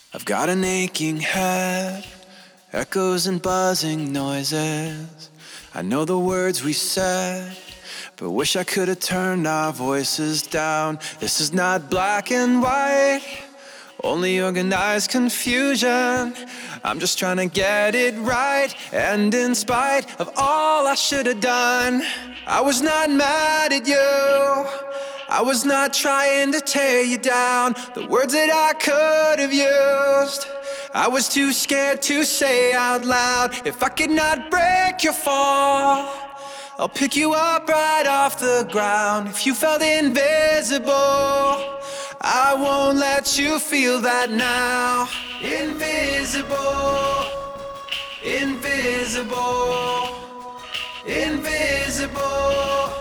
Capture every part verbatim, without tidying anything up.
I've got an aching head, echoes and buzzing noises. I know the words we said, but wish I could have turned our voices down. This is not black and white, only organized confusion. I'm just trying to get it right, and in spite of all I should have done, I was not mad at you, I was not trying to tear you down. The words that I could have used, I was too scared to say out loud. If I could not break your fall, I'll pick you up right off the ground. If you felt invisible, I won't let you feel that now. Invisible, invisible, invisible,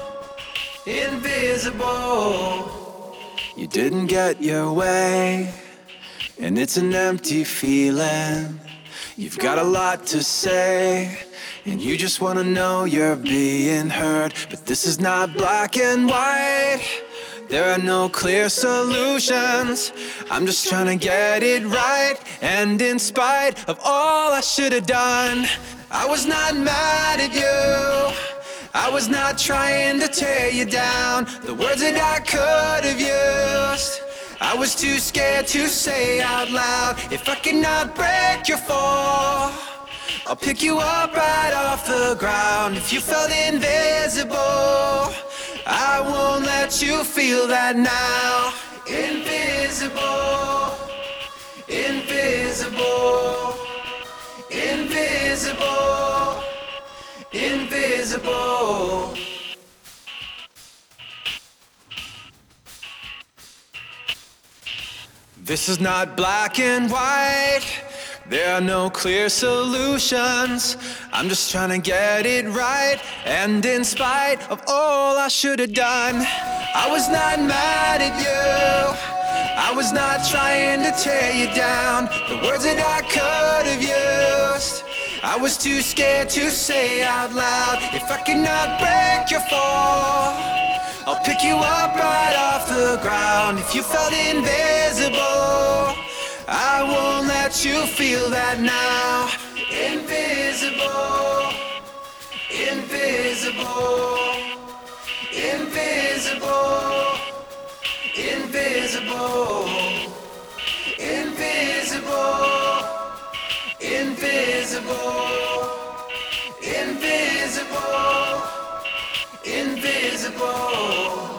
invisible. You didn't get your way, and it's an empty feeling. You've got a lot to say, and you just wanna know you're being heard. But this is not black and white, there are no clear solutions. I'm just trying to get it right, and in spite of all I should have done, I was not mad at you, I was not trying to tear you down. The words that I could have used, I was too scared to say out loud. If I could not break your fall, I'll pick you up right off the ground. If you felt invisible, I won't let you feel that now. Invisible, invisible, invisible, invisible. This is not black and white, there are no clear solutions. I'm just trying to get it right, and in spite of all I should have done, I was not mad at you, I was not trying to tear you down. The words that I could have used, I was too scared to say out loud. If I could not break your fall, I'll pick you up right off the ground. If you felt invisible, I won't let you feel that now. Invisible, invisible, invisible, invisible, invisible, invisible, invisible, invisible.